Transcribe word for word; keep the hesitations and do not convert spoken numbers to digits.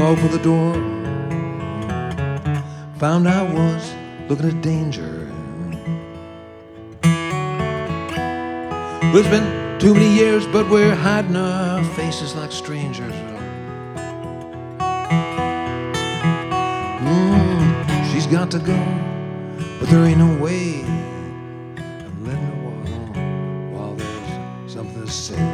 opened the door, found I was looking at danger. Well, it's been too many years, but we're hiding our faces like strangers. Mm, she's got to go, but there ain't no way I'm letting her walk on while there's something to say.